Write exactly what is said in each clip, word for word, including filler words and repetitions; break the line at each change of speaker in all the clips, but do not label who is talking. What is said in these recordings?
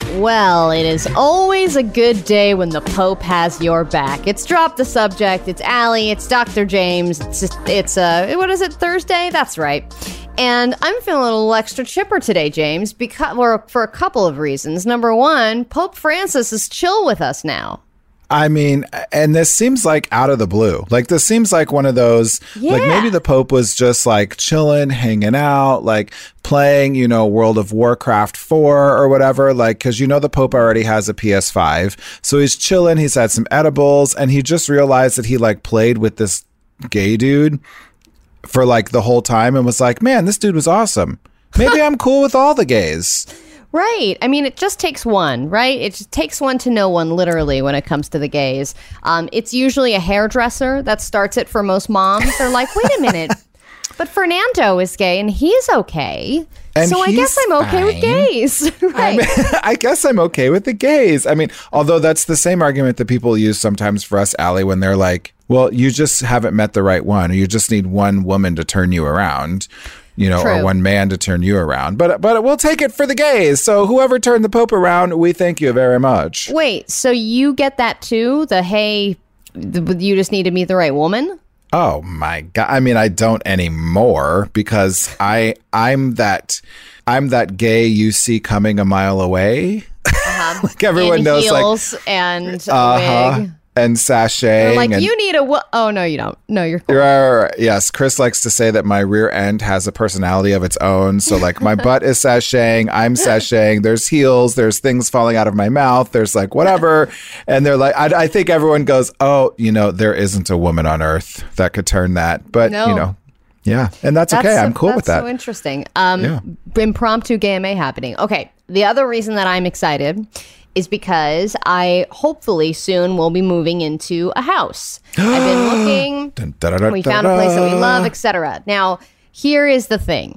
Well, it is always a good day when the Pope has your back. It's Drop the Subject, it's Allie, it's Doctor James, it's, just, it's uh, what is it, Thursday? That's right. And I'm feeling a little extra chipper today, James, because, or for a couple of reasons. Number one, Pope Francis is chill with us now.
I mean, and this seems like out of the blue. Like, this seems like one of those, yeah. like maybe the Pope was just like chilling, hanging out, like playing, you know, World of Warcraft four or whatever. Like, because, you know, the Pope already has a P S five. So he's chilling. He's had some edibles and he just realized that he like played with this gay dude for like the whole time and was like, man, this dude was awesome. Maybe I'm cool with all the gays.
Right. I mean, it just takes one, right? It just takes one to know one, literally, when it comes to the gays. Um, it's usually a hairdresser that starts it for most moms. They're like, wait a minute, but Fernando is gay and he's okay.
And
so I guess I'm okay
fine.
with gays. Right.
I, mean, I guess I'm okay with the gays. I mean, although that's the same argument that people use sometimes for us, Allie, when they're like, well, you just haven't met the right one, or you just need one woman to turn you around. You know, True. Or one man to turn you around. But but we'll take it for the gays. So whoever turned the Pope around, we thank you very much.
Wait, so you get that too? The, hey, the, you just need to meet the right woman?
Oh, my God. I mean, I don't anymore because I, I'm that I'm that gay you see coming a mile away. Uh-huh. Like everyone
In
knows,
heels
like,
and a
uh-huh.
wig. And
sashaying.
Like,
and,
you need a... W- oh, no, you don't. No, you're cool.
Right, right, right. Yes, Chris likes to say that my rear end has a personality of its own. So, like, my butt is sashaying. I'm sashaying. There's heels. There's things falling out of my mouth. There's, like, whatever. And they're like... I, I think everyone goes, oh, you know, there isn't a woman on earth that could turn that. But, no. you know... Yeah, and that's, that's okay. I'm cool with that.
That's so interesting. Um,
yeah.
Impromptu gay M A happening. Okay, the other reason that I'm excited is because I hopefully soon will be moving into a house. I've been looking. Dun, da, da, da, we found a place that we love, et cetera. Now, here is the thing.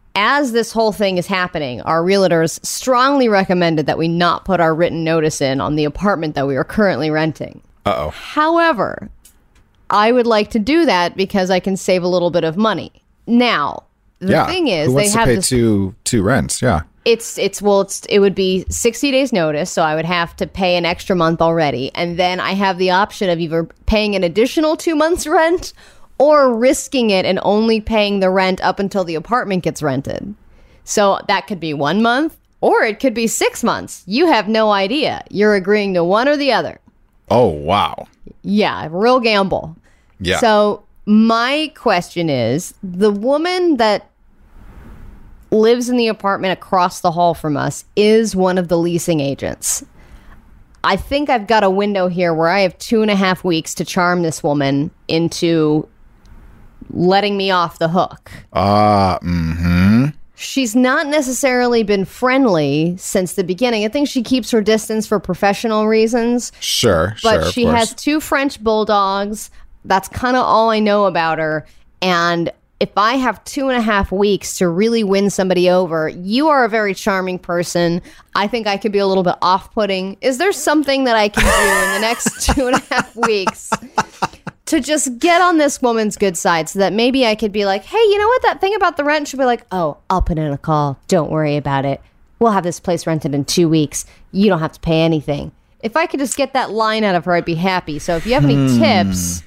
As this whole thing is happening, our realtors strongly recommended that we not put our written notice in on the apartment that we are currently renting.
Uh-oh.
However, I would like to do that because I can save a little bit of money. Now, the
yeah.
thing is,
Who wants
they have
to pay
this,
two two rents. Yeah.
It's it's well, it's it would be sixty days notice, so I would have to pay an extra month already, and then I have the option of either paying an additional two months rent or risking it and only paying the rent up until the apartment gets rented. So that could be one month, or it could be six months. You have no idea. You're agreeing to one or the other.
Oh wow.
Yeah, real gamble.
Yeah.
So my question is, the woman that lives in the apartment across the hall from us is one of the leasing agents. I think I've got a window here where I have two and a half weeks to charm this woman into letting me off the hook.
Ah, uh, mm-hmm.
She's not necessarily been friendly since the beginning. I think she keeps her distance for professional reasons.
Sure,
but
sure,
she has two French bulldogs. That's kind of all I know about her. And if I have two and a half weeks to really win somebody over, you are a very charming person. I think I could be a little bit off-putting. Is there something that I can do in the next two and a half weeks to just get on this woman's good side so that maybe I could be like, hey, you know what? That thing about the rent, she'll be like, oh, I'll put in a call. Don't worry about it. We'll have this place rented in two weeks. You don't have to pay anything. If I could just get that line out of her, I'd be happy. So if you have any hmm. tips...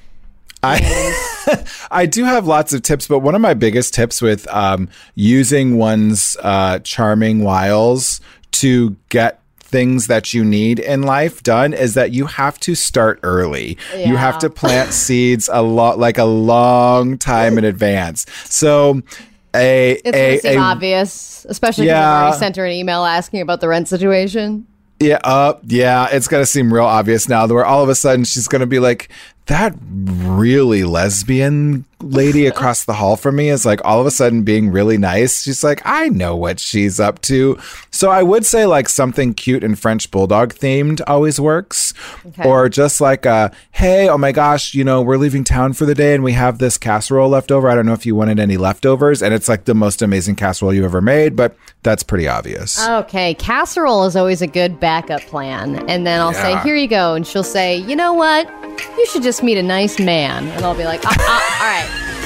I I do have lots of tips, but one of my biggest tips with um, using one's uh, charming wiles to get things that you need in life done is that you have to start early. Yeah. You have to plant seeds a lot, like a long time in advance. So a
it's
a,
seem
a,
obvious, especially yeah. if you already sent her an email asking about the rent situation.
Yeah, uh, yeah, it's going to seem real obvious now where all of a sudden she's going to be like, that really lesbian lady across the hall from me is like all of a sudden being really nice. She's like, I know what she's up to. So I would say like something cute and French bulldog themed always works. Okay. Or just like, a, hey, oh my gosh, you know, we're leaving town for the day and we have this casserole left over. I don't know if you wanted any leftovers. And it's like the most amazing casserole you ever made, but that's pretty obvious.
Okay. Casserole is always a good backup plan. And then I'll yeah. say, here you go. And she'll say, you know what? You should just meet a nice man. And I'll be like, ah, ah, all right.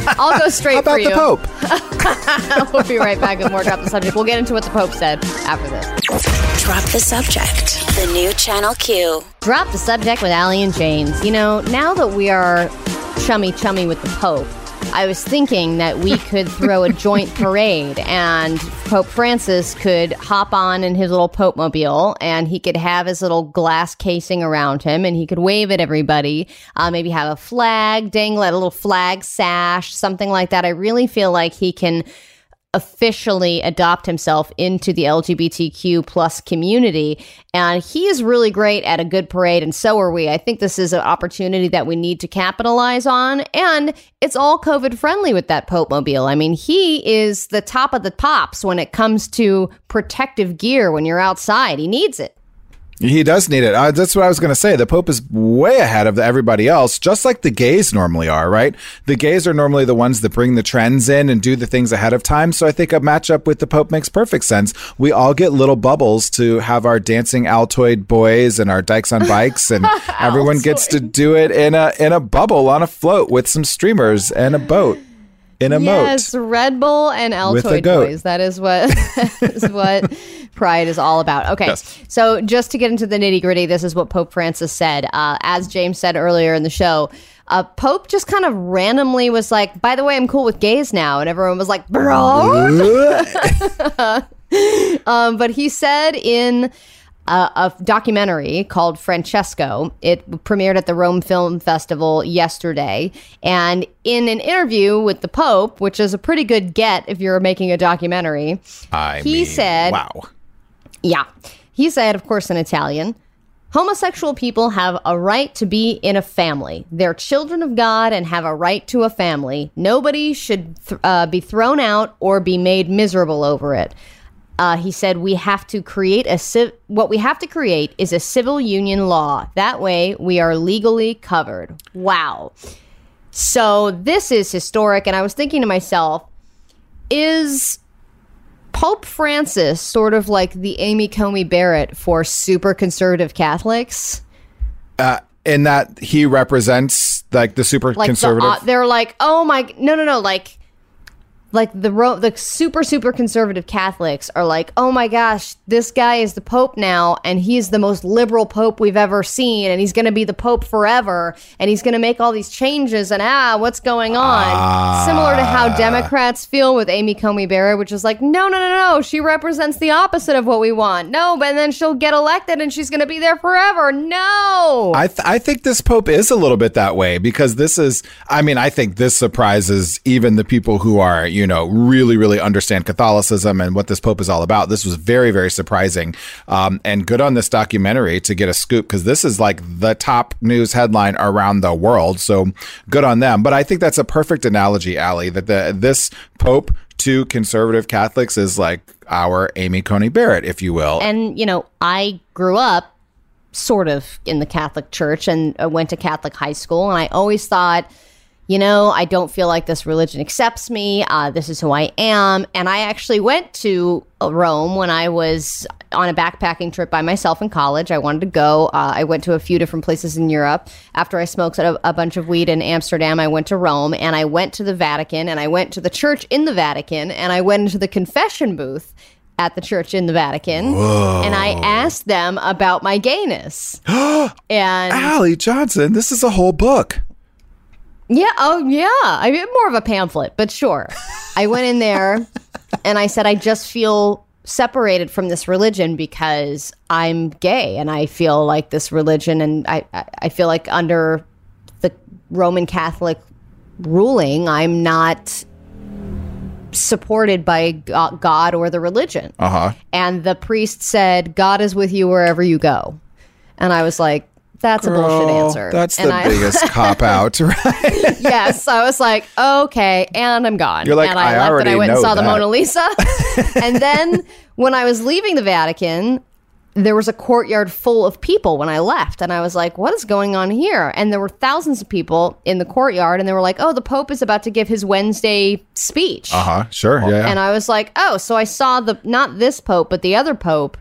I'll go straight
How about
for you.
the Pope?
We'll be right back with more Drop the Subject. We'll get into what the Pope said after this.
Drop the Subject. The new Channel Q.
Drop the Subject with Allie and James. You know, now that we are chummy chummy with the Pope, I was thinking that we could throw a joint parade and Pope Francis could hop on in his little Pope mobile and he could have his little glass casing around him and he could wave at everybody. Uh, maybe have a flag, dangle a little flag sash, something like that. I really feel like he can officially adopt himself into the L G B T Q plus community. And he is really great at a good parade, and so are we. I think this is an opportunity that we need to capitalize on. And it's all COVID friendly with that Pope mobile. I mean, he is the top of the pops when it comes to protective gear when you're outside. He needs it.
He does need it. Uh, that's what I was going to say. The Pope is way ahead of everybody else, just like the gays normally are, right? The gays are normally the ones that bring the trends in and do the things ahead of time. So I think a matchup with the Pope makes perfect sense. We all get little bubbles to have our dancing Altoid boys and our dykes on bikes, and everyone gets to do it in a in a bubble on a float with some streamers and a boat. In a
yes,
moat.
Red Bull and Altoid boys. That is what that is what Pride is all about. Okay,
yes.
So just to get into the nitty gritty, this is what Pope Francis said. Uh, as James said earlier in the show, uh, Pope just kind of randomly was like, "By the way, I'm cool with gays now," and everyone was like, "Bro." um, but he said in Uh, a documentary called Francesco. It premiered at the Rome Film Festival yesterday. And in an interview with the Pope, which is a pretty good get if you're making a documentary,
I
he
mean,
said,
wow.
Yeah. He said, of course, in Italian, homosexual people have a right to be in a family. They're children of God and have a right to a family. Nobody should th- uh, be thrown out or be made miserable over it. Uh, he said, we have to create a civ- what we have to create is a civil union law. That way we are legally covered. Wow. So this is historic. And I was thinking to myself, is Pope Francis sort of like the Amy Coney Barrett for super conservative Catholics?
Uh, in that he represents like the super
Like
conservative.
the, uh, they're like, oh my, no, no, no, like, Like the ro- the super, super conservative Catholics are like, oh my gosh, this guy is the Pope now, and he's the most liberal Pope we've ever seen, and he's going to be the Pope forever, and he's going to make all these changes, and ah, what's going on?
Ah.
Similar to how Democrats feel with Amy Coney Barrett, which is like, no, no, no, no, she represents the opposite of what we want. No, but then she'll get elected, and she's going to be there forever. No.
I th- I think this Pope is a little bit that way, because this is, I mean, I think this surprises even the people who are, you know, really, really understand Catholicism and what this Pope is all about. This was very, very surprising. Um, and good on this documentary to get a scoop, because this is like the top news headline around the world. So good on them. But I think that's a perfect analogy, Allie, that the this Pope to conservative Catholics is like our Amy Coney Barrett, if you will.
And, you know, I grew up sort of in the Catholic Church and uh, went to Catholic high school. And I always thought, you know, I don't feel like this religion accepts me. Uh, this is who I am. And I actually went to Rome when I was on a backpacking trip by myself in college. I wanted to go. Uh, I went to a few different places in Europe. After I smoked a, a bunch of weed in Amsterdam, I went to Rome, and I went to the Vatican, and I went to the church in the Vatican, and I went into the confession booth at the church in the Vatican. Whoa. And I asked them about my gayness. And
Allie Johnson, this is a whole book.
Yeah. Oh, yeah. I mean, more of a pamphlet, but sure. I went in there and I said, I just feel separated from this religion because I'm gay, and I feel like this religion, and I, I, I feel like under the Roman Catholic ruling, I'm not supported by God or the religion.
Uh-huh.
And the priest said, God is with you wherever you go. And I was like, that's
Girl,
a bullshit answer.
That's
and
the
I,
biggest cop out, right?
Yes, I was like, okay, and I'm gone.
You're like,
and I,
I
left
already
and I went and
know
saw the
that.
Mona Lisa. And then when I was leaving the Vatican, there was a courtyard full of people when I left. And I was like, what is going on here? And there were thousands of people in the courtyard, and they were like, oh, the Pope is about to give his Wednesday speech.
Uh-huh, sure, yeah, yeah.
And I was like, oh, so I saw the, not this Pope, but the other Pope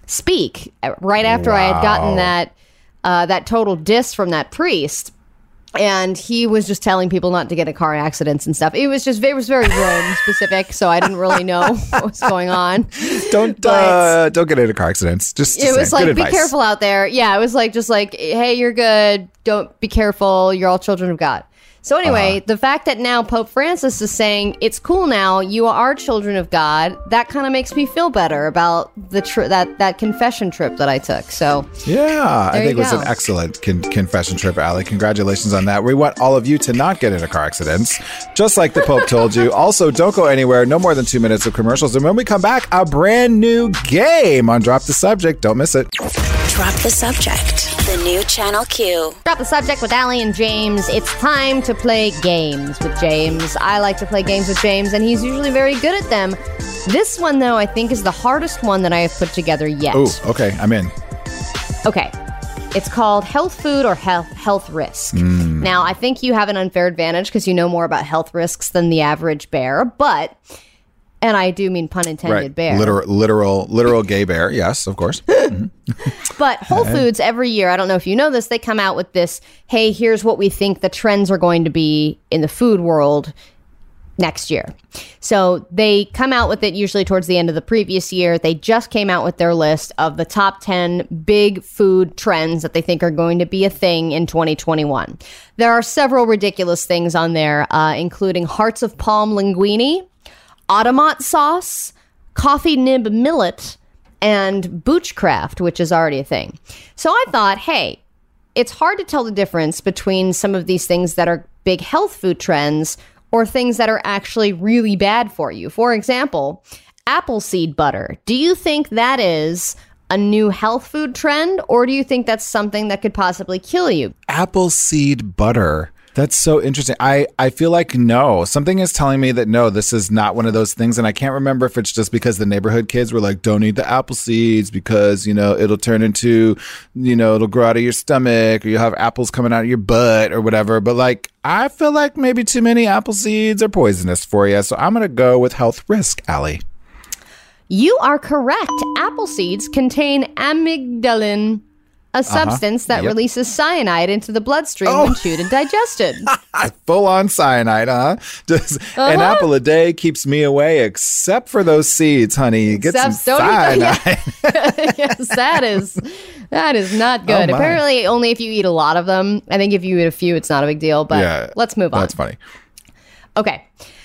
speak right after
Wow.
I had gotten that Uh, that total diss from that priest. And he was just telling people not to get in car accidents and stuff. It was just, it was very Rome specific, so I didn't really know what was going on.
Don't
But-
uh, don't get into car accidents. Just, just
It was
saying.
like,
Good
be
advice.
careful out there. Yeah, it was like, just like, hey, you're good. Don't be careful. You're all children of God. So anyway,
Uh-huh.
the fact that now Pope Francis is saying it's cool now, you are children of God, that kind of makes me feel better about the tri- that that confession trip that I took. So
Yeah, I
There
think
you
it was
go.
an excellent con- confession trip, Allie. Congratulations on that. We want all of you to not get into car accidents, just like the Pope told you. Also, don't go anywhere. No more than two minutes of commercials. And when we come back, a brand new game on Drop the Subject. Don't miss it.
Drop the Subject. The new Channel Q.
drop the subject with Allie and James. It's time to play games with James. I like to play games with James, and he's usually very good at them. This one, though, I think is the hardest one that I have put together yet.
Oh, okay. I'm in.
Okay. It's called Health Food or Health Health Risk. Now, I think you have an unfair advantage because you know more about health risks than the average bear, but, and I do mean pun intended,
Right.
bear.
Literal, literal, literal gay bear. Yes, of course.
But Whole Foods every year, I don't know if you know this, they come out with this, hey, here's what we think the trends are going to be in the food world next year. So they come out with it usually towards the end of the previous year. They just came out with their list of the top ten big food trends that they think are going to be a thing in twenty twenty-one. There are several ridiculous things on there, uh, including hearts of palm linguine, Automat sauce, coffee nib millet, and Boochcraft, which is already a thing. So I thought, hey, it's hard to tell the difference between some of these things that are big health food trends or things that are actually really bad for you. For example, apple seed butter. Do you think that is a new health food trend, or do you think that's something that could possibly kill you?
Apple seed butter. That's so interesting. I, I feel like no. Something is telling me that no, this is not one of those things. And I can't remember if it's just because the neighborhood kids were like, don't eat the apple seeds because, you know, it'll turn into, you know, it'll grow out of your stomach or you'll have apples coming out of your butt or whatever. But like, I feel like maybe too many apple seeds are poisonous for you. So I'm going to go with health risk, Allie.
You are correct. Apple seeds contain amygdalin, a substance that
Yep.
releases cyanide into the bloodstream
Oh.
when chewed and digested.
Full on cyanide, huh? Just an
Uh-huh.
apple a day keeps me away, except for those seeds, honey. Get
Except
some
don't eat the-
cyanide.
Yes, that is that is not good.
Oh, my.
Apparently, only if you eat a lot of them. I think if you eat a few, it's not a big deal. But
Yeah,
let's move on.
That's funny.
Okay.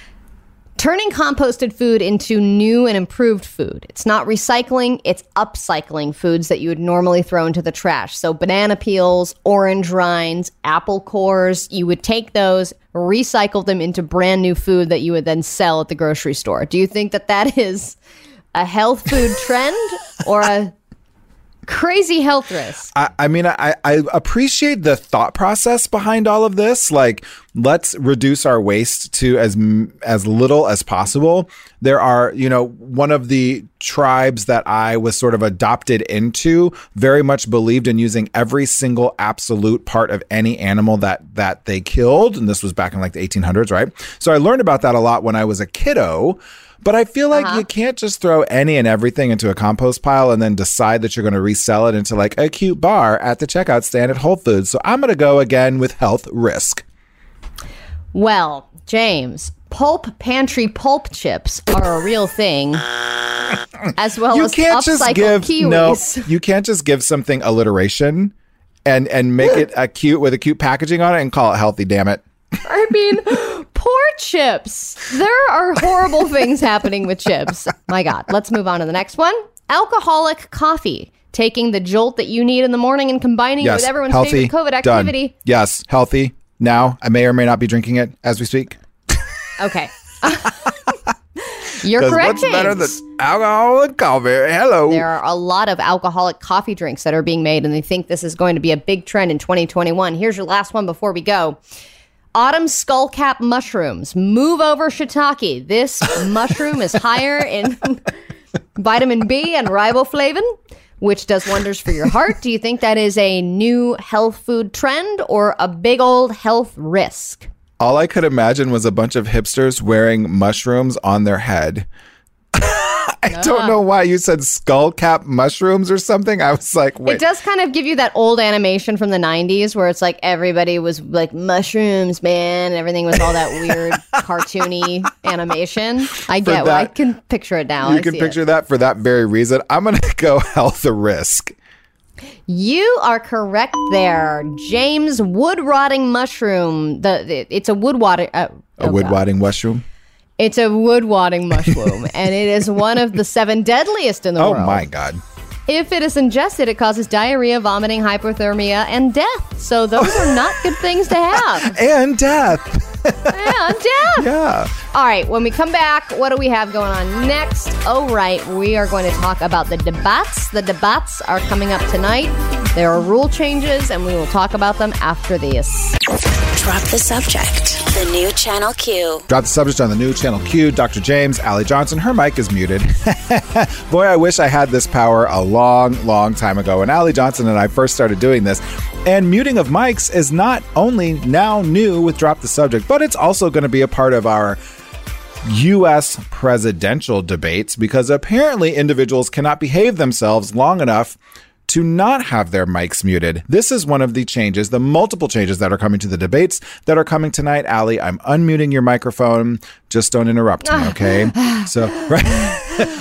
Turning composted food into new and improved food. It's not recycling, it's upcycling foods that you would normally throw into the trash. So banana peels, orange rinds, apple cores, you would take those, recycle them into brand new food that you would then sell at the grocery store. Do you think that that is a health food trend or a crazy health risk?
I, I mean, I, I appreciate the thought process behind all of this. Like, let's reduce our waste to as m- as little as possible. There are, you know, one of the tribes that I was sort of adopted into very much believed in using every single absolute part of any animal that that they killed. And this was back in like the eighteen hundreds, right? So I learned about that a lot when I was a kiddo. But I feel like
Uh-huh.
you can't just throw any and everything into a compost pile and then decide that you're going to resell it into like a cute bar at the checkout stand at Whole Foods. So I'm going to go again with health risk.
Well, James, pulp pantry pulp chips are a real thing, as well
You
as
can't just
upcycled
give
kiwis.
no. You can't just give something alliteration and and make it a cute with a cute packaging on it and call it healthy. Damn it.
I mean, poor chips. There are horrible things happening with chips. My God. Let's move on to the next one. Alcoholic coffee. Taking the jolt that you need in the morning and combining it
Yes,
with everyone's
healthy.
favorite COVID
Done.
activity.
Yes, healthy. Now I may or may not be drinking it as we speak.
Okay. You're
'Cause
correct,
what's better
James.
than alcohol and coffee? Hello.
There are a lot of alcoholic coffee drinks that are being made, and they think this is going to be a big trend in twenty twenty-one. Here's your last one before we go. Autumn skullcap mushrooms. Move over shiitake. This mushroom is higher in vitamin B and riboflavin, which does wonders for your heart. Do you think that is a new health food trend or a big old health risk?
All I could imagine was a bunch of hipsters wearing mushrooms on their head. I don't know why you said skull cap mushrooms or something. I was like, wait.
It does kind of give you that old animation from the nineties where it's like everybody was like mushrooms, man. Everything was all that weird cartoony animation. I get
that,
I can picture it now.
You
I
can
see
picture
it.
that for that very reason. I'm going to go health or risk.
You are correct there. James, wood rotting mushroom. The It's a wood rotting... Uh,
a
oh
wood
God.
rotting mushroom?
It's a wood rotting mushroom, and it is one of the seven deadliest in the
Oh
world.
my God.
If it is ingested, it causes diarrhea, vomiting, hypothermia, and death. So those are not good things to have.
And death.
And death.
Yeah.
All right, when we come back, what do we have going on next? Oh, right, we are going to talk about the debates. The debates are coming up tonight. There are rule changes, and we will talk about them after this.
Drop the subject. The new Channel Q.
Drop the subject on the new Channel Q. Doctor James, Allie Johnson, her mic is muted. Boy, I wish I had this power a long, long time ago when Allie Johnson and I first started doing this. And muting of mics is not only now new with Drop the Subject, but it's also going to be a part of our U S presidential debates because apparently individuals cannot behave themselves long enough to not have their mics muted. This is one of the changes, the multiple changes that are coming to the debates that are coming tonight. Allie, I'm unmuting your microphone. Just don't interrupt me, okay? So, right.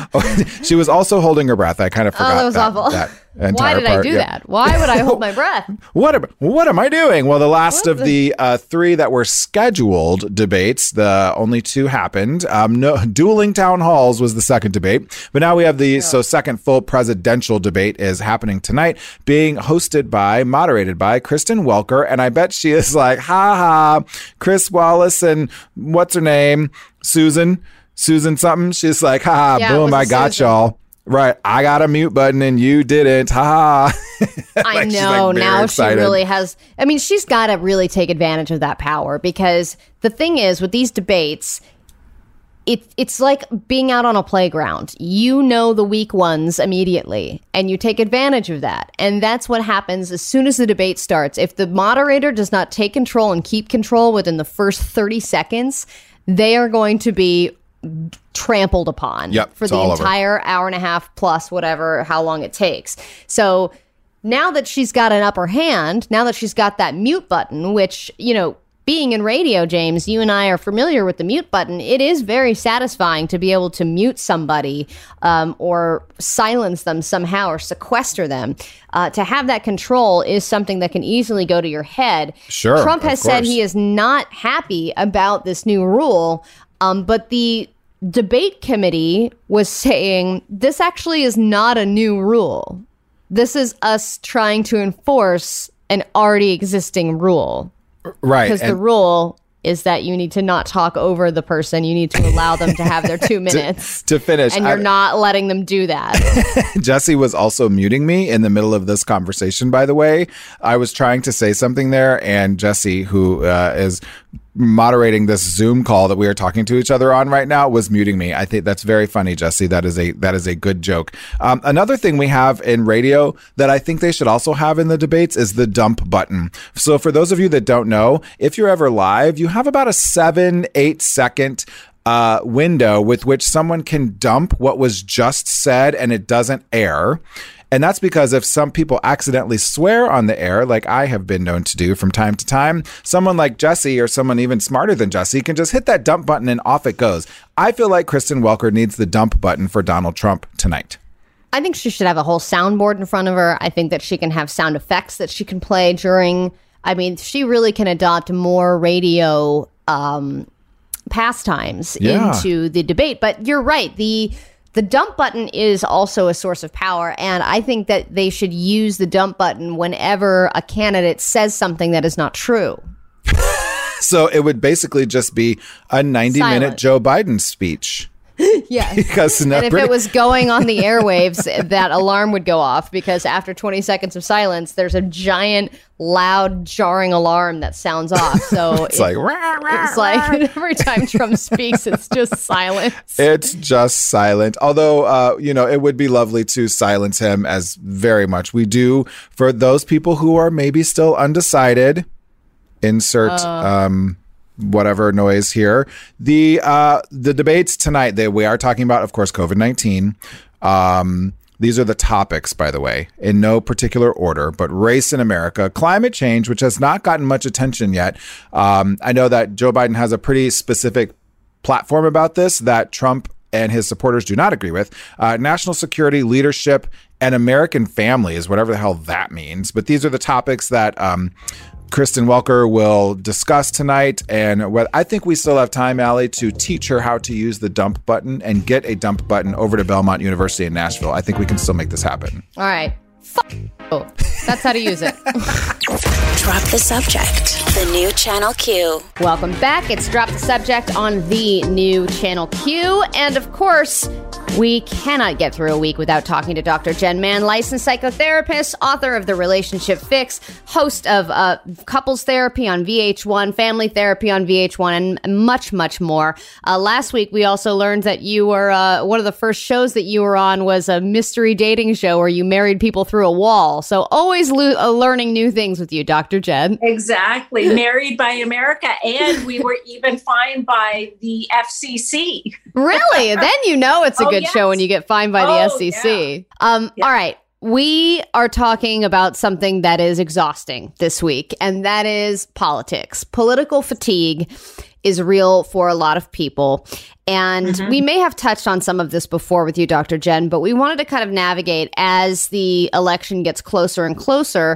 She was also holding her breath. I kind of forgot
Oh, that was
that,
awful.
that
Why
entire
did
part.
I do
Yeah.
that? Why would I hold my breath?
What am, what am I doing? Well, the last
What
of
the-
the uh, three that were scheduled debates, the only two happened. Um, no, dueling town halls was the second debate, but now we have the so second full presidential debate is happening tonight, being hosted by, moderated by Kristen Welker, and I bet she is like, ha ha, Chris Wallace and what's her name, Susan, Susan something. She's like, ha ha,
Yeah, it
boom,
was a
I got
Susan.
y'all. Right, I got a mute button and you didn't. Ha ha.
I
Like, she's,
know.
like, very
now
excited.
she really has. I mean, she's got to really take advantage of that power because the thing is with these debates, it, it's like being out on a playground. You know the weak ones immediately and you take advantage of that. And that's what happens as soon as the debate starts. If the moderator does not take control and keep control within the first thirty seconds, they are going to be trampled upon
Yep,
for
it's
the
all over.
entire hour and a half plus whatever, how long it takes. So now that she's got an upper hand, now that she's got that mute button, which, you know, being in radio, James, you and I are familiar with the mute button. It is very satisfying to be able to mute somebody um, or silence them somehow or sequester them. Uh, to have that control is something that can easily go to your head.
Sure,
Trump has
of
said
course.
he is not happy about this new rule, um, but the debate committee was saying this actually is not a new rule. This is us trying to enforce an already existing rule.
Right.
Because the
and-
rule is that you need to not talk over the person. You need to allow them to have their two minutes.
to finish.
And you're
I-
not letting them do that.
Jesse was also muting me in the middle of this conversation, by the way. I was trying to say something there, and Jesse, who uh, is moderating this Zoom call that we are talking to each other on right now, was muting me. I think that's very funny, Jesse. That is a that is a good joke. Um, another thing we have in radio that I think they should also have in the debates is the dump button. So for those of you that don't know, if you're ever live, you have about a seven, eight second uh, window with which someone can dump what was just said and it doesn't air. And that's because if some people accidentally swear on the air, like I have been known to do from time to time, someone like Jesse or someone even smarter than Jesse can just hit that dump button and off it goes. I feel like Kristen Welker needs the dump button for Donald Trump tonight.
I think she should have a whole soundboard in front of her. I think that she can have sound effects that she can play during. I mean, she really can adopt more radio um, pastimes
Yeah.
into the debate. But you're right. The the dump button is also a source of power. And I think that they should use the dump button whenever a candidate says something that is not true.
So it would basically just be a ninety minute
Silence.
Joe Biden speech.
Yes.
Because no,
And if it was going on the airwaves, that alarm would go off because after twenty seconds of silence, there's a giant, loud, jarring alarm that sounds off. So
it's
it-
like, rah, rah,
it's like every time Trump speaks, it's just silence.
it's just silent. Although, uh, you know, it would be lovely to silence him as very much we do for those people who are maybe still undecided. Insert um, whatever noise here. The uh, the debates tonight, they, we are talking about, of course, COVID nineteen. Um, these are the topics, by the way, in no particular order, but race in America, climate change, which has not gotten much attention yet. Um, I know that Joe Biden has a pretty specific platform about this that Trump and his supporters do not agree with. Uh, national security, leadership, and American families, whatever the hell that means. But these are the topics that um, Kristen Welker will discuss tonight. And what I think we still have time, Allie, to teach her how to use the dump button and get a dump button over to Belmont University in Nashville. I think we can still make this happen.
All right. F- oh, that's how to use it.
Drop the subject. The new Channel Q.
Welcome back. It's Drop the Subject on the new Channel Q. And of course, we cannot get through a week without talking to Doctor Jen Mann, licensed psychotherapist, author of The Relationship Fix, host of uh, Couples Therapy on V H one, Family Therapy on V H one, and much, much more. Uh, last week, we also learned that you were, uh, one of the first shows that you were on was a mystery dating show where you married people through a wall. So always lo- uh, learning new things with you, Doctor Jen.
Exactly. Married by America. And we were even fined by the F C C.
Really? Then you know it's a
Oh,
good
yes.
show when you get fined by the
Oh,
S E C.
yeah.
Um,
Yeah.
All right. We are talking about something that is exhausting this week, and that is politics. Political fatigue is real for a lot of people. And
Mm-hmm.
we may have touched on some of this before with you, Doctor Jen, but we wanted to kind of navigate as the election gets closer and closer.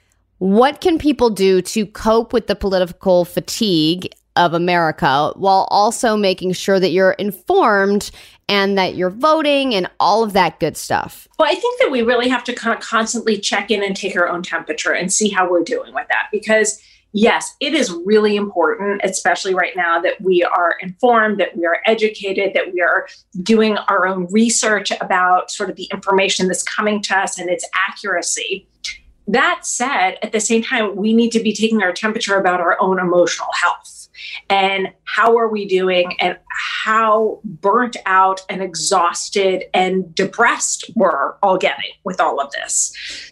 What can people do to cope with the political fatigue of America while also making sure that you're informed and that you're voting and all of that good stuff?
Well, I think that we really have to kind of constantly check in and take our own temperature and see how we're doing with that. Because yes, it is really important, especially right now, that we are informed, that we are educated, that we are doing our own research about sort of the information that's coming to us and its accuracy. That said, at the same time, we need to be taking our temperature about our own emotional health. And how are we doing, and how burnt out and exhausted and depressed we're all getting with all of this.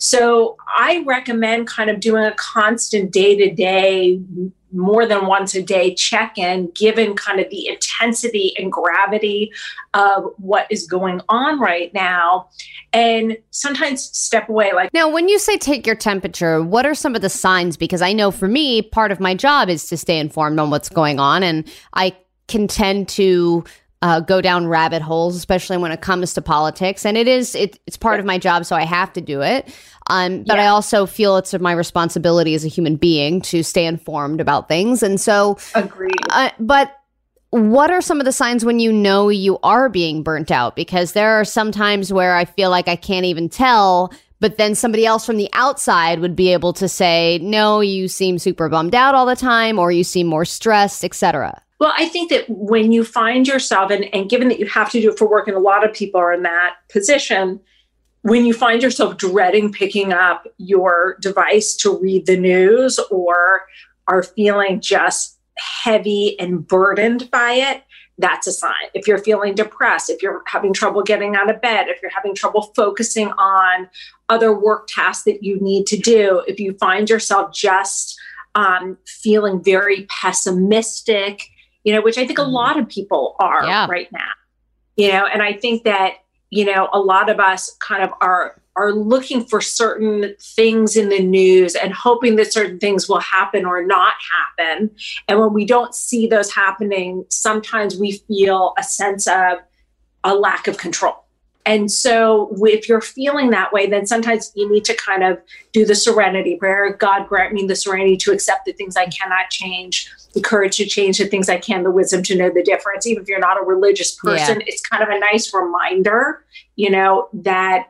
So I recommend kind of doing a constant day-to-day, more than once a day check-in, given kind of the intensity and gravity of what is going on right now. And sometimes step away. Like,
now, when you say take your temperature, what are some of the signs? Because I know for me, part of my job is to stay informed on what's going on. And I can tend to uh, go down rabbit holes, especially when it comes to politics. And it is, it, it's part of my job, so I have to do it. Um, but
Yeah.
I also feel it's my responsibility as a human being to stay informed about things. And so,
agreed.
uh, but what are some of the signs when you know you are being burnt out? Because there are some times where I feel like I can't even tell, but then somebody else from the outside would be able to say, no, you seem super bummed out all the time, or you seem more stressed, et cetera.
Well, I think that when you find yourself, and, and given that you have to do it for work, and a lot of people are in that position, when you find yourself dreading picking up your device to read the news, or are feeling just heavy and burdened by it, that's a sign. If you're feeling depressed, if you're having trouble getting out of bed, if you're having trouble focusing on other work tasks that you need to do, if you find yourself just um, feeling very pessimistic, you know, which I think a lot of people are
Yeah.
right now, you know, and I think that, you know, a lot of us kind of are are looking for certain things in the news and hoping that certain things will happen or not happen. And when we don't see those happening, sometimes we feel a sense of a lack of control. And so if you're feeling that way, then sometimes you need to kind of do the serenity prayer. God, grant me the serenity to accept the things I cannot change, the courage to change the things I can, the wisdom to know the difference. Even if you're not a religious person,
Yeah.
it's kind of a nice reminder, you know, that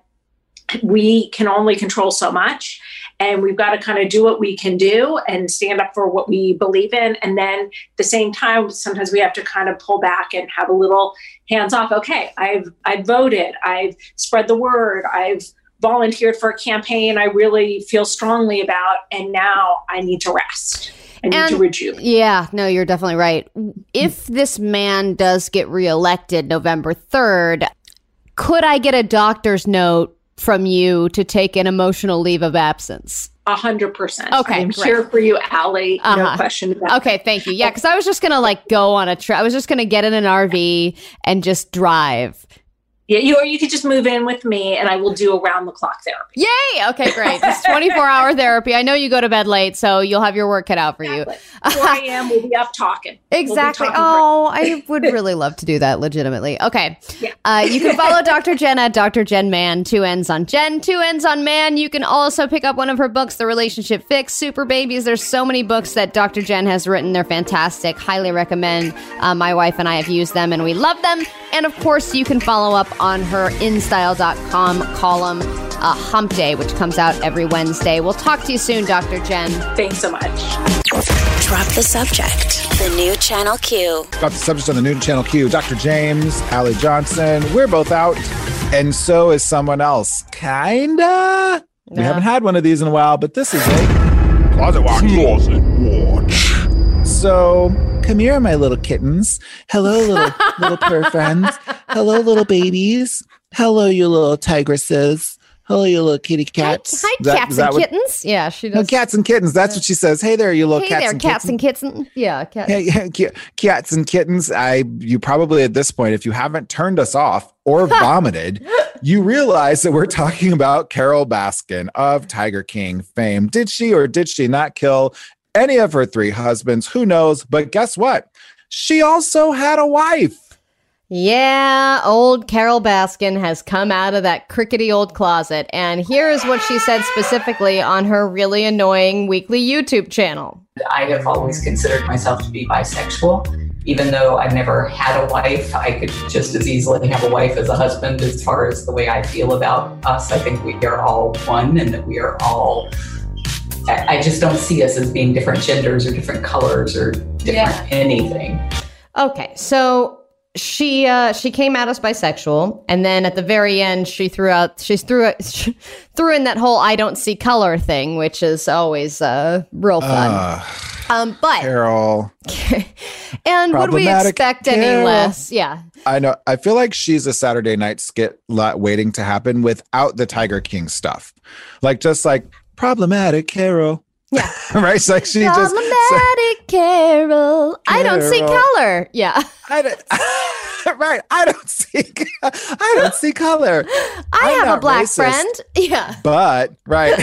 we can only control so much, and we've got to kind of do what we can do and stand up for what we believe in. And then at the same time, sometimes we have to kind of pull back and have a little hands off. Okay, I've I've voted, I've spread the word, I've volunteered for a campaign I really feel strongly about, and now I need to rest. I need
And-
to rejuvenate.
Yeah, no, you're definitely right. If this man does get reelected November third, could I get a doctor's note from you to take an emotional leave of absence.
A hundred percent.
Okay,
I'm
great.
here for you, Allie.
Uh-huh.
No question about
Okay, thank you. Yeah, because I was just gonna like go on a trip. I was just gonna get in an R V and just drive.
Yeah, you or you could just move in with me, and I will do around the clock therapy.
Yay! Okay, great. It's twenty-four hour therapy. I know you go to bed late, so you'll have your work cut out for
Exactly.
you.
four a.m. We'll be up talking.
Exactly.
We'll be talking
Oh, I would really love to do that legitimately. Okay.
Yeah.
Uh, you can follow Doctor Jen at Doctor Jen Man, two N's on Jen, two N's on Man. You can also pick up one of her books, The Relationship Fix, Super Babies. There's so many books that Doctor Jen has written. They're fantastic. Highly recommend. Uh, my wife and I have used them and we love them. And of course, you can follow up on her in style dot com column, uh, Hump Day, which comes out every Wednesday. We'll talk to you soon, Doctor Jen.
Thanks so much.
Drop the subject. The new Channel Q.
Got the subject on the new Channel Q. Doctor James, Allie Johnson. We're both out. And so is someone else. Kinda. We
Yeah.
haven't had one of these in a while, but this is a Closet Watch. Closet Watch. So come here, my little kittens. Hello, little little purr friends. Hello, little babies. Hello, you little tigresses. Hello, you little kitty cats.
Hi,
Is that-
cats
is that
and
what-
kittens. Yeah, she
No,
does.
cats and kittens. That's what she says. Hey there, you little
Hey
cats
there,
and
cats
kittens.
and kittens. Yeah, cats.
Hey, yeah, ki- cats and kittens. I, you probably at this point, if you haven't turned us off or vomited, you realize that we're talking about Carole Baskin of Tiger King fame. Did she or did she not kill any of her three husbands? Who knows? But guess what? She also had a wife.
Yeah, old Carole Baskin has come out of that crickety old closet. And here's what she said specifically on her really annoying weekly YouTube channel.
I have always considered myself to be bisexual. Even though I've never had a wife, I could just as easily have a wife as a husband as far as the way I feel about us. I think we are all one and that we are all, I I just don't see us as being different genders or different colors or different
Yeah.
anything.
Okay, so she uh, she came out as bisexual, and then at the very end, she threw out she threw it she threw in that whole "I don't see color" thing, which is always uh, real fun.
Uh,
um, but
Carol.
and would we
Problematic
expect any
Carol.
less? Yeah.
I know. I feel like she's a Saturday night skit lot waiting to happen without the Tiger King stuff. Like, just like problematic Carol.
Yeah.
Right? It's like she just.
Problematic Carol. I don't see
Carol.
color. Yeah.
I don't, right. I don't see. I don't see color.
I
I'm
have a
not
black
racist,
friend. Yeah.
But right.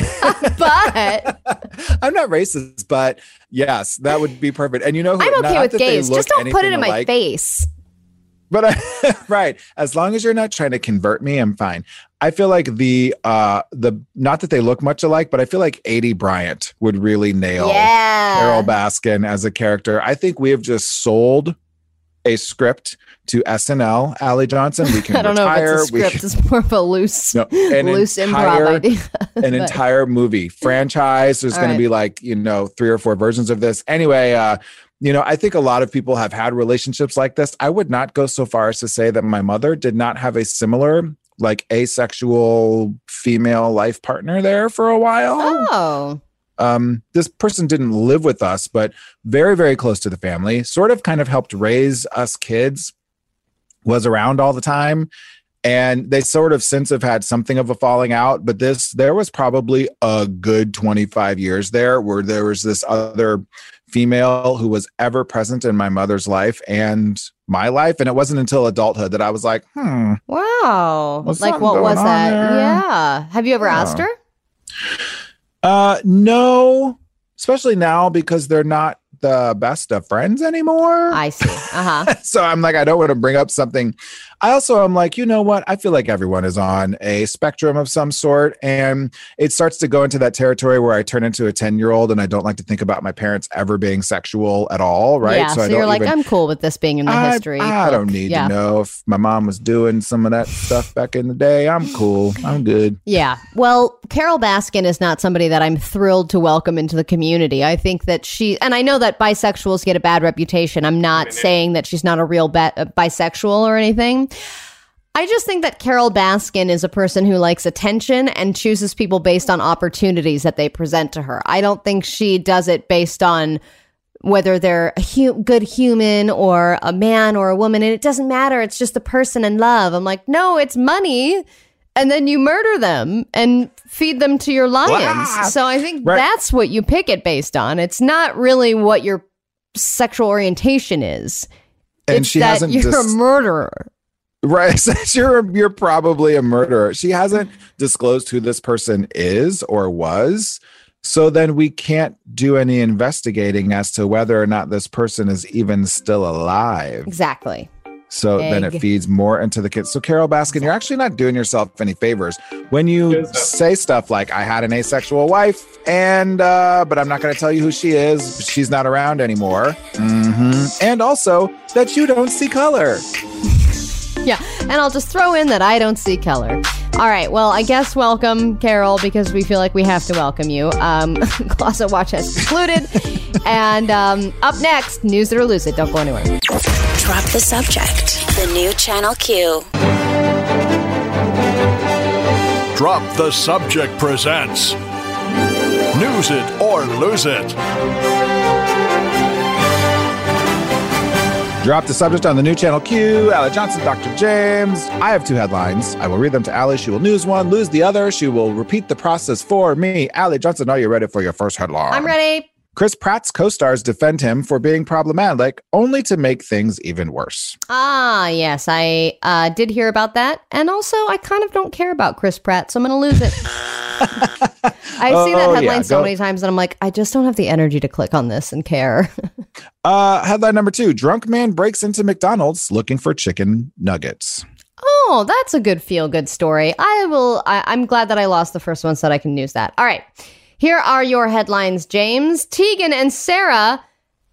But
I'm not racist, but yes, that would be perfect. And you know, who,
I'm okay
not
with
that they
gays.
look
Just don't put it
anything
in my
alike,
face.
But I, right, as long as you're not trying to convert me, I'm fine. I feel like the uh the not that they look much alike, but I feel like Adie Bryant would really nail
Yeah.
Carole Baskin as a character. I think we have just sold a script to S N L. Allie Johnson, we can
I don't
retire.
know if it's a
we
script.
can-
It's more of a loose,
No, an
loose
entire-
improv idea.
an
But-
entire movie franchise. There's
All
going
right.
to be like, you know, three or four versions of this. Anyway, uh, you know, I think a lot of people have had relationships like this. I would not go so far as to say that my mother did not have a similar, like, asexual female life partner there for a while.
Oh.
Um, this person didn't live with us, but very, very close to the family, sort of kind of helped raise us kids, was around all the time. And they sort of since have had something of a falling out, but this, there was probably a good twenty-five years there where there was this other female who was ever present in my mother's life and my life. And it wasn't until adulthood that I was like, hmm.
Wow.
Was
Like,
something
what was
going on
that?
there?
Yeah. Have you ever
Yeah.
asked her?
Uh, no, especially now because they're not the best of friends anymore.
I see. Uh huh.
So I'm like, I don't want to bring up something. I also am like, you know what? I feel like everyone is on a spectrum of some sort. And it starts to go into that territory where I turn into a ten year old and I don't like to think about my parents ever being sexual at all. Right.
Yeah. So,
I
you're
don't
like,
even,
I'm cool with this being in the
I,
history.
I
book.
don't need
yeah.
to know if my mom was doing some of that stuff back in the day. I'm cool. I'm good.
Yeah. Well, Carole Baskin is not somebody that I'm thrilled to welcome into the community. I think that she, and I know that bisexuals get a bad reputation. I'm not saying that she's not a real ba- uh, bisexual or anything. I just think that Carole Baskin is a person who likes attention and chooses people based on opportunities that they present to her. I don't think she does it based on whether they're a hu- good human or a man or a woman. And it doesn't matter. It's just the person in love. I'm like, no, it's money. and then you murder them and feed them to your lions.
Wow.
So I think
Right.
that's what you pick it based on. It's not really what your sexual orientation is.
And
it's
she
that
hasn't
you're
dis-
a murderer.
Right. So you're you're probably a murderer. She hasn't disclosed who this person is or was. So then we can't do any investigating as to whether or not this person is even still alive.
Exactly.
So then it
Egg.
feeds more into the kids. So Carol Baskin, you're actually not doing yourself any favors when you say stuff like, I had an asexual wife and, uh, but I'm not going to tell you who she is. She's not around anymore. Mm-hmm. And also that you don't see color.
Yeah. And I'll just throw in that I don't see color. All right. Well, I guess welcome, Carol, because we feel like we have to welcome you. Um, Closet Watch has concluded. And um, up next, News It or Lose It. Don't go anywhere.
Drop the subject. The new Channel Q.
Drop the Subject presents News It or Lose It.
Drop the subject on the new Channel Q. Allie Johnson, Doctor James. I have two headlines. I will read them to Allie. She will news one, lose the other. She will repeat the process for me. Allie Johnson, are you ready for your first headline?
I'm ready.
Chris Pratt's co-stars defend him for being problematic, only to make things even worse.
Ah, yes. I uh, did hear about that. And also, I kind of don't care about Chris Pratt, so I'm going to lose it. I see that
Oh,
headline
yeah,
so
go-
many times, and I'm like, I just don't have the energy to click on this and care.
Uh, headline number two, drunk man breaks into McDonald's looking for chicken nuggets.
Oh, that's a good feel-good story. I will. I, I'm glad that I lost the first one so that I can use that. All right. Here are your headlines, James. Tegan and Sarah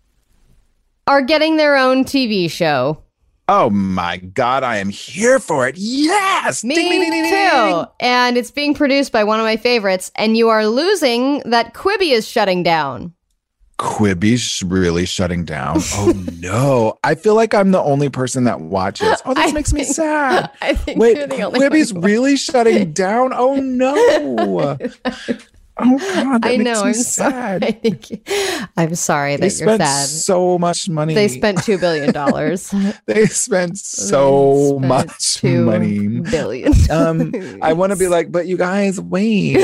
are getting their own T V show.
Oh my God, I am here for it. Yes!
Me
Ding, ding, ding, ding,
too.
ding.
And it's being produced by one of my favorites. And you are losing that Quibi is shutting down.
Quibi's really shutting down. Oh no. I feel like I'm the only person that watches. Oh, this
I
makes me
think-
sad.
I think
Wait,
you're the only
Quibi's
one.
really shutting down? Oh no. Oh God, that
I
makes
know.
me
I'm
sad.
sorry. I think, I'm sorry
They
that you're
spent
sad.
so much money.
They spent two billion dollars.
They spent so
Spent
much
two
money.
billion.
Um, I want to be like, but you guys, wait.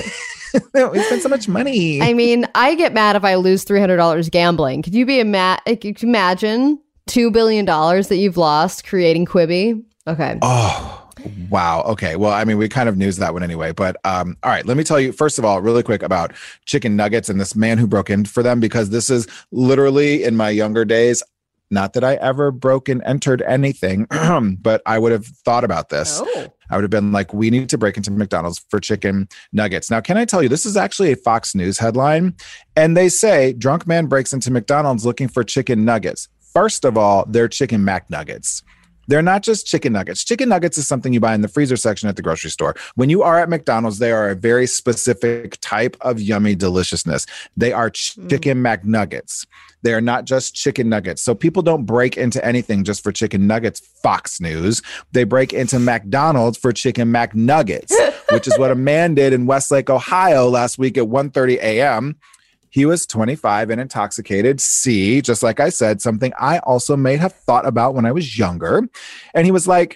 We spent so much money.
I mean, I get mad if I lose three hundred dollars gambling. Could you be a ma- Could you imagine two billion dollars that you've lost creating Quibi? Okay.
Oh, wow. Okay. Well, I mean, we kind of knew that one anyway. But um, all right, let me tell you, first of all, really quick about chicken nuggets and this man who broke in for them, because this is literally in my younger days. Not that I ever broke and entered anything, but I would have thought about this.
Oh.
I would have been like, we need to break into McDonald's for chicken nuggets. Now, can I tell you, this is actually a Fox News headline. And they say, drunk man breaks into McDonald's looking for chicken nuggets. First of all, they're chicken McNuggets. They're not just chicken nuggets. Chicken nuggets is something you buy in the freezer section at the grocery store. When you are at McDonald's, they are a very specific type of yummy deliciousness. They are ch-
Mm.
chicken McNuggets. They are not just chicken nuggets. So people don't break into anything just for chicken nuggets, Fox News. They break into McDonald's for chicken McNuggets, which is what a man did in Westlake, Ohio last week at one thirty a.m. He was twenty-five and intoxicated. See, just like I said, something I also may have thought about when I was younger. And he was like,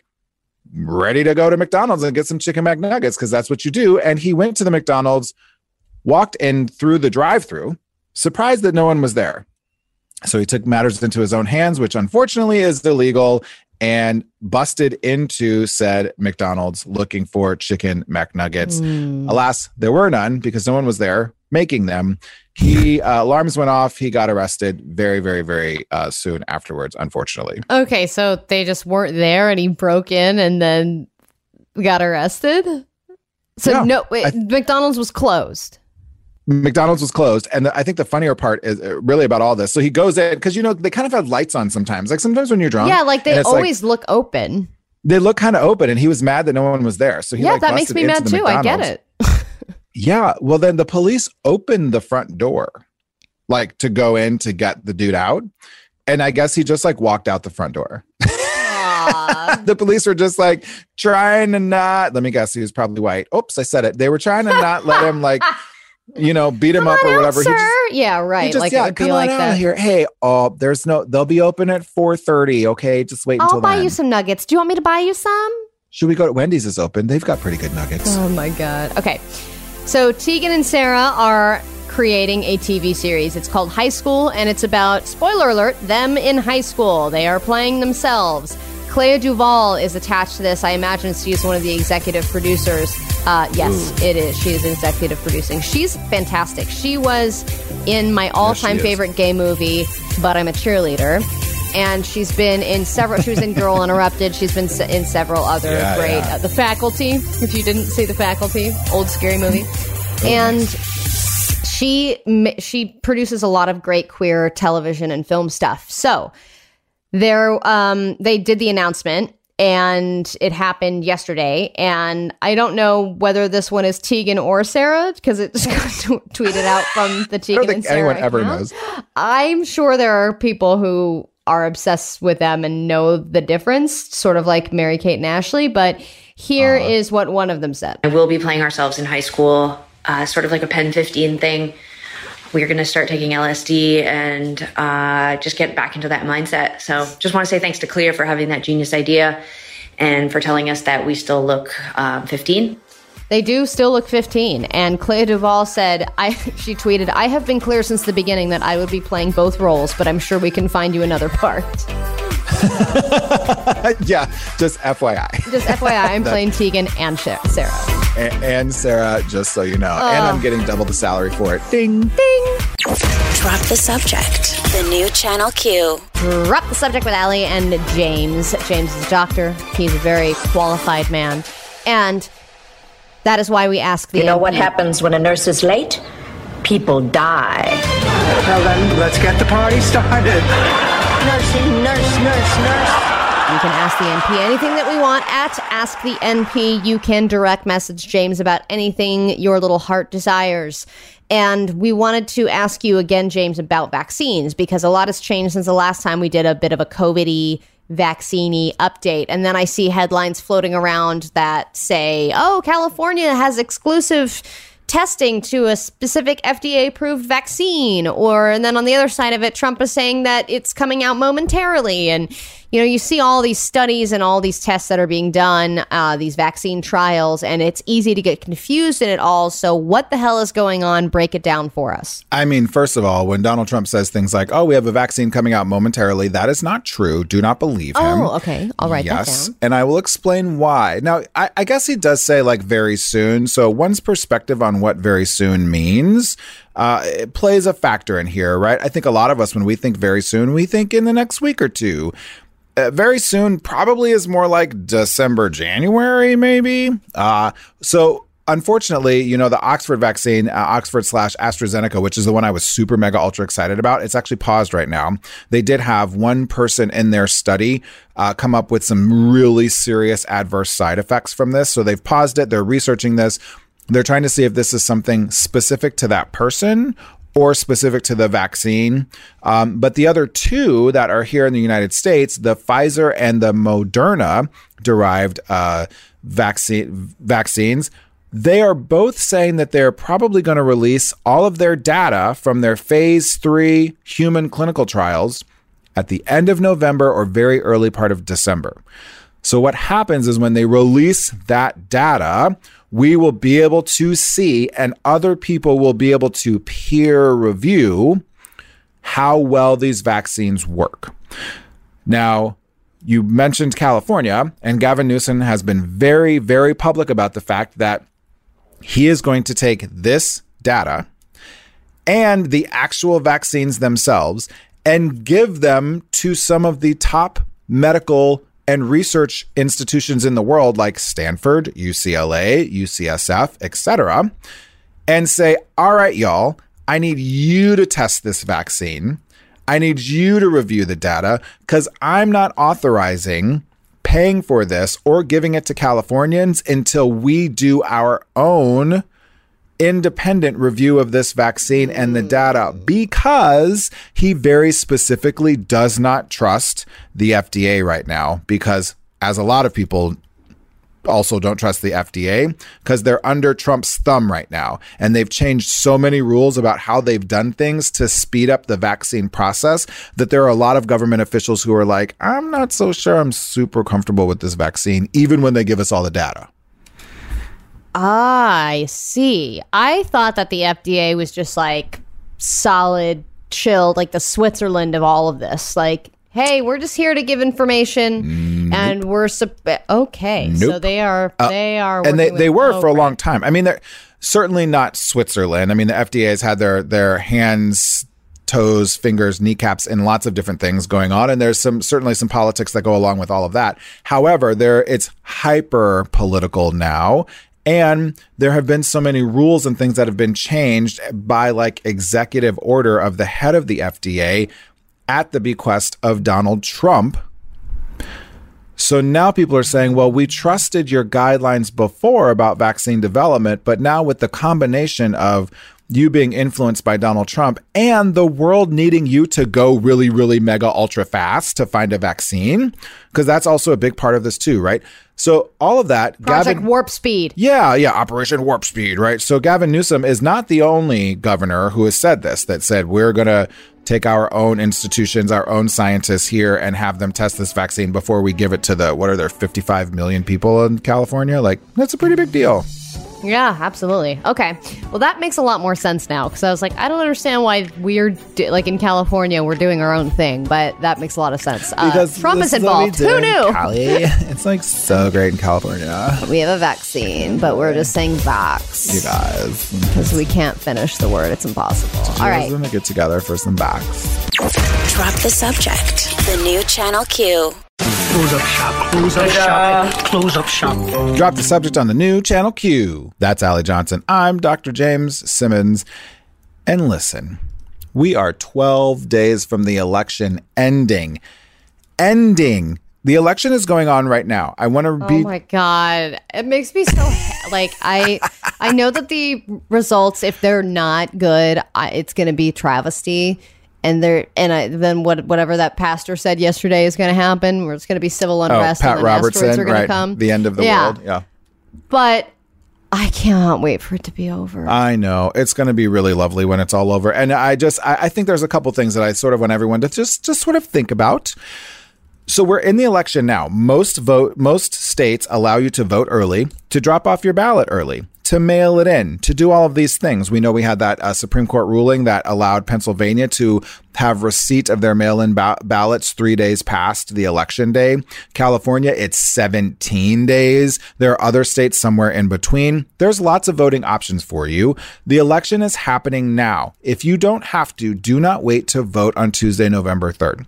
ready to go to McDonald's and get some chicken McNuggets because that's what you do. And he went to the McDonald's, walked in through the drive-thru, surprised that no one was there. So he took matters into his own hands, which unfortunately is illegal, and busted into said McDonald's looking for chicken McNuggets.
Mm.
Alas, there were none because no one was there making them. He uh, alarms went off. He got arrested very, very, very uh, soon afterwards, unfortunately.
Okay, so they just weren't there and he broke in and then got arrested? So
Yeah,
no, wait,
I-
McDonald's was closed.
McDonald's was closed. And the, I think the funnier part is uh, really about all this. So he goes in because, you know, they kind of have lights on sometimes. Like sometimes when you're drunk.
Yeah, like they
and it's like-
always look open.
they look kind of open, and he was mad that no one was there. So he
Yeah,
like
that makes
busted
me
into
mad
the
too. I get
McDonald's.
it.
Yeah. Well, then the police opened the front door, like to go in to get the dude out. And I guess he just like walked out the front door.
Aw.
The police were just like trying to not, let me guess, he was probably white. Oops, I said it. They were trying to not let him like, you know, beat him
Come
up
on
or
out,
whatever.
sir.
He just,
yeah, right.
he just
like
yeah,
it would
come
be
on
like
out
that.
here. Hey, oh, there's no, they'll be open at four thirty. Okay. Just wait until
I'll buy
then.
you some nuggets. Do you want me to buy you some?
Should we go to Wendy's is open? They've got pretty good nuggets.
Oh my God. Okay. So Tegan and Sarah are creating a T V series. It's called High School, and it's about, spoiler alert, them in high school. They are playing themselves. Clea Duvall is attached to this. I imagine she's one of the executive producers. Uh, yes, Ooh. It is. She is executive producing. She's fantastic. She was in my all-time yes, favorite gay movie, But I'm a Cheerleader. And she's been in several, she was in Girl Interrupted. She's been in several other yeah, great, yeah. Uh, The Faculty, if you didn't see The Faculty, old scary movie. Oh, and nice. she she produces a lot of great queer television and film stuff. So there, um, they did the announcement, and it happened yesterday. And I don't know whether this one is Tegan or Sarah, because it just got tweeted out from the Tegan
I don't think
and Sarah
anyone ever
account.
knows.
I'm sure there are people who are obsessed with them and know the difference, sort of like Mary-Kate and Ashley. But here uh, is what one of them said.
I will be playing ourselves in high school, uh, sort of like a Pen fifteen thing. We're going to start taking L S D and uh, just get back into that mindset. So just want to say thanks to Clea for having that genius idea and for telling us that we still look um, fifteen.
They do still look fifteen. And Clea Duvall said, I, she tweeted, I have been clear since the beginning that I would be playing both roles, but I'm sure we can find you another part.
Yeah, just F Y I.
Just F Y I, I'm playing Tegan and Sarah.
And, and Sarah, just so you know. Uh, and I'm getting double the salary for it. Ding.
Ding.
Drop the subject. The new Channel Q.
Drop the subject with Allie and James. James is a doctor. He's a very qualified man. And that is why we ask the...
You know M P. What happens when a nurse is late? People die.
Well then, let's get the party started.
Nursing, nurse, nurse, nurse.
You can ask the N P anything that we want at Ask the N P. You can direct message James about anything your little heart desires. And we wanted to ask you again, James, about vaccines, because a lot has changed since the last time we did a bit of a COVID-y vaccine-y update. And then I see headlines floating around that say, oh, California has exclusive testing to a specific F D A-approved vaccine. Or, and then on the other side of it, Trump is saying that it's coming out momentarily. And, you know, you see all these studies and all these tests that are being done, uh, these vaccine trials, and it's easy to get confused in it all. So what the hell is going on? Break it down for us.
I mean, first of all, when Donald Trump says things like, oh, we have a vaccine coming out momentarily, that is not true. Do not believe him.
Oh, okay. I'll write
yes,
that down.
And I will explain why. Now, I, I guess he does say like very soon. So one's perspective on what very soon means uh, it plays a factor in here, right? I think a lot of us, when we think very soon, we think in the next week or two. Uh, very soon probably is more like December, January, maybe. Uh, so unfortunately, you know, the Oxford vaccine, uh, Oxford slash AstraZeneca, which is the one I was super mega ultra excited about, it's actually paused right now. They did have one person in their study uh, come up with some really serious adverse side effects from this. So they've paused it. They're researching this. They're trying to see if this is something specific to that person or specific to the vaccine. Um, but the other two that are here in the United States, the Pfizer and the Moderna derived uh, vaccine vaccines, they are both saying that they're probably going to release all of their data from their phase three human clinical trials at the end of November or very early part of December. So what happens is when they release that data, we will be able to see, and other people will be able to peer review how well these vaccines work. Now, you mentioned California, and Gavin Newsom has been very, very public about the fact that he is going to take this data and the actual vaccines themselves and give them to some of the top medical and research institutions in the world like Stanford, U C L A, U C S F, et cetera, and say, all right, y'all, I need you to test this vaccine. I need you to review the data because I'm not authorizing paying for this or giving it to Californians until we do our own independent review of this vaccine and the data, because he very specifically does not trust the F D A right now, because as a lot of people also don't trust the F D A because they're under Trump's thumb right now. And they've changed so many rules about how they've done things to speed up the vaccine process that there are a lot of government officials who are like, I'm not so sure I'm super comfortable with this vaccine, even when they give us all the data.
I see. I thought that the F D A was just like solid, chilled, like the Switzerland of all of this. Like, hey, we're just here to give information, nope. and we're sup- okay. Nope. So they are, they are,
uh, and they, they were
oh,
for a
right.
long time. I mean, they're certainly not Switzerland. I mean, the F D A has had their their hands, toes, fingers, kneecaps, and lots of different things going on, and there's some certainly some politics that go along with all of that. However, there it's hyper political now. And there have been so many rules and things that have been changed by like executive order of the head of the F D A at the bequest of Donald Trump. So now people are saying, well, we trusted your guidelines before about vaccine development, but now with the combination of you being influenced by Donald Trump and the world needing you to go really, really mega ultra fast to find a vaccine, because that's also a big part of this too, right? So all of that,
Project
Gavin,
Warp Speed.
Yeah, yeah, Operation Warp Speed, right? So Gavin Newsom is not the only governor who has said this, that said we're going to take our own institutions, our own scientists here and have them test this vaccine before we give it to the, what are there, fifty-five million people in California? Like, that's a pretty big deal.
Yeah, absolutely. Okay. Well, that makes a lot more sense now because I was like, I don't understand why we're, do- like in California, we're doing our own thing, but that makes a lot of sense. Uh,
Because
Trump
this
is
is what we
involved.
do
Who
in
knew?
Cali. It's like so great in California.
We have a vaccine, but we're just saying vax.
You guys.
Because we can't finish the word. It's impossible. All right.
We're going to get together for some vax.
Drop the subject. The new Channel Q.
Close up shop. Close up shop. Close up shop.
Drop the subject on the new Channel Q. That's Allie Johnson. I'm Doctor James Simmons. And listen, we are twelve days from the election ending. Ending. The election is going on right now. I want to be.
Oh my God. It makes me so like I I know that the results, if they're not good, I, it's going to be travesty. And there, and I, then what? Whatever that pastor said yesterday is going to happen. Where it's going to be civil unrest.
Oh, Pat
and then asteroids
Robertson,
are going
right?
to come.
The end of the
yeah.
world. Yeah.
But I cannot wait for it to be over.
I know it's going to be really lovely when it's all over. And I just, I, I think there's a couple things that I sort of want everyone to just, just sort of think about. So we're in the election now. Most vote, most states allow you to vote early, to drop off your ballot early, to mail it in, to do all of these things. We know we had that uh, Supreme Court ruling that allowed Pennsylvania to have receipt of their mail-in ba- ballots three days past the election day. California, it's seventeen days. There are other states somewhere in between. There's lots of voting options for you. The election is happening now. If you don't have to, do not wait to vote on Tuesday, November third.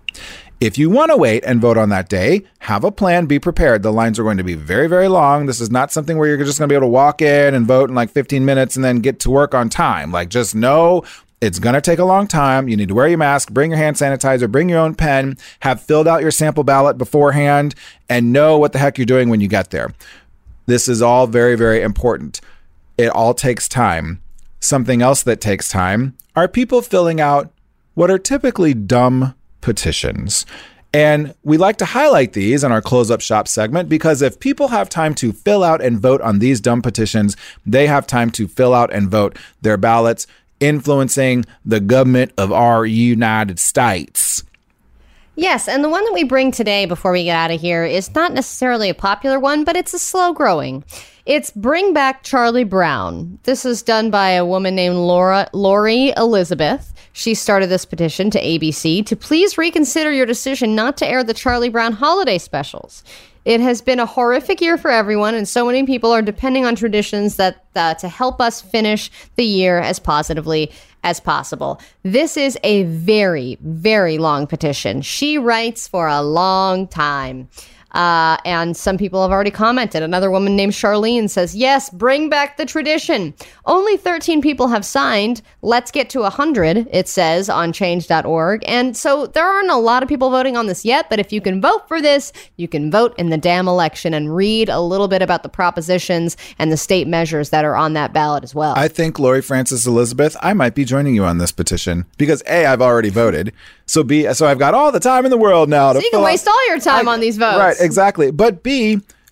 If you want to wait and vote on that day, have a plan, be prepared. The lines are going to be very, very long. This is not something where you're just going to be able to walk in and vote in like fifteen minutes and then get to work on time. Like, just know it's going to take a long time. You need to wear your mask, bring your hand sanitizer, bring your own pen, have filled out your sample ballot beforehand, and know what the heck you're doing when you get there. This is all very, very important. It all takes time. Something else that takes time are people filling out what are typically dumb petitions. And we like to highlight these in our Close Up Shop segment because if people have time to fill out and vote on these dumb petitions, they have time to fill out and vote their ballots, influencing the government of our United States.
Yes, and the one that we bring today before we get out of here is not necessarily a popular one, but it's a slow growing. It's Bring Back Charlie Brown. This is done by a woman named Laura Lori Elizabeth. She started this petition to A B C to please reconsider your decision not to air the Charlie Brown holiday specials. It has been a horrific year for everyone, and so many people are depending on traditions that uh, to help us finish the year as positively as possible. This is a very, very long petition. She writes for a long time. Uh, and some people have already commented. Another woman named Charlene says, yes, bring back the tradition. Only thirteen people have signed. Let's get to one hundred, it says on change dot org. And so there aren't a lot of people voting on this yet, but if you can vote for this, you can vote in the damn election and read a little bit about the propositions and the state measures that are on that ballot as well.
I think, Lori Francis Elizabeth, I might be joining you on this petition because A, I've already voted. So B, so I've got all the time in the world now to
so you can waste out. all your time
I,
on these votes.
Right, exactly. But B,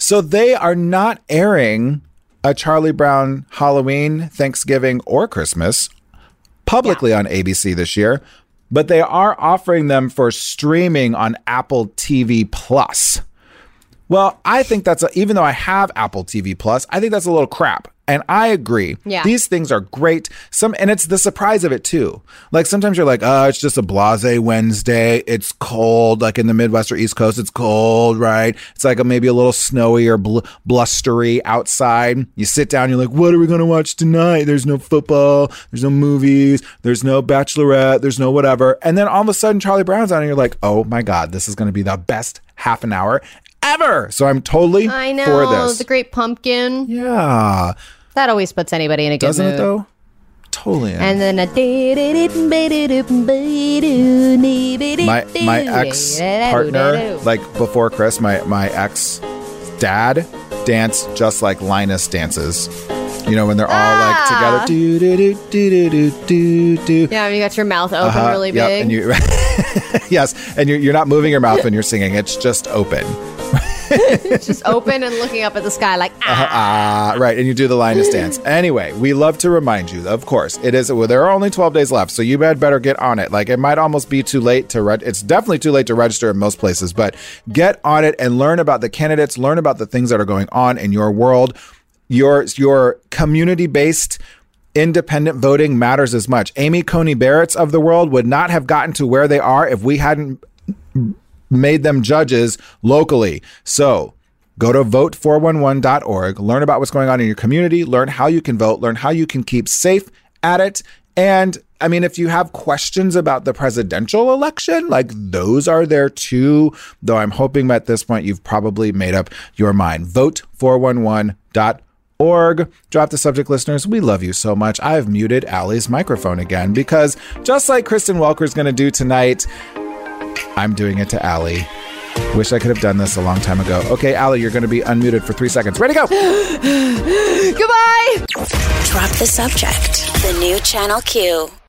So they are not airing a Charlie Brown Halloween, Thanksgiving, or Christmas publicly yeah. on A B C this year, but they are offering them for streaming on Apple T V Plus. Well, I think that's, a, even though I have Apple T V Plus, I think that's a little crap. And I agree.
Yeah.
These things are great. Some, and it's the surprise of it too. Like sometimes you're like, oh, it's just a blasé Wednesday. It's cold. Like in the Midwest or East Coast, it's cold, right? It's like a, maybe a little snowy or bl- blustery outside. You sit down, you're like, what are we going to watch tonight? There's no football. There's no movies. There's no Bachelorette. There's no whatever. And then all of a sudden Charlie Brown's on and you're like, oh my God, this is going to be the best half an hour ever. So I'm totally
I know,
for this.
The Great Pumpkin.
Yeah.
That always puts anybody in a good
Doesn't
mood.
it though? Totally.
And then a
my my ex partner, like before Chris, my my ex dad danced just like Linus dances. You know, when they're all
ah.
like together. Do, do, do, do, do, do, do.
Yeah, you got your mouth open
uh-huh,
really
yep,
big.
And you, yes, and you're, you're not moving your mouth when you're singing. It's just open.
It's just open and looking up at the sky like, ah.
Uh, ah, right. And you do the Linus dance. Anyway, we love to remind you, of course, it is, well, there are only twelve days left, so you had better get on it. Like, it might almost be too late to, re- it's definitely too late to register in most places, but get on it and learn about the candidates, learn about the things that are going on in your world. Your, your community-based independent voting matters as much. Amy Coney Barrett's of the world would not have gotten to where they are if we hadn't made them judges locally. So go to vote four one one dot org, learn about what's going on in your community, learn how you can vote, learn how you can keep safe at it. And I mean, if you have questions about the presidential election, like those are there too, though I'm hoping at this point you've probably made up your mind. vote four one one dot org. Drop the subject, listeners. We love you so much. I've muted Allie's microphone again because just like Kristen Welker's going to do tonight, I'm doing it to Allie. Wish I could have done this a long time ago. Okay, Allie, you're going to be unmuted for three seconds. Ready, go.
Goodbye.
Drop the subject. The new Channel Q.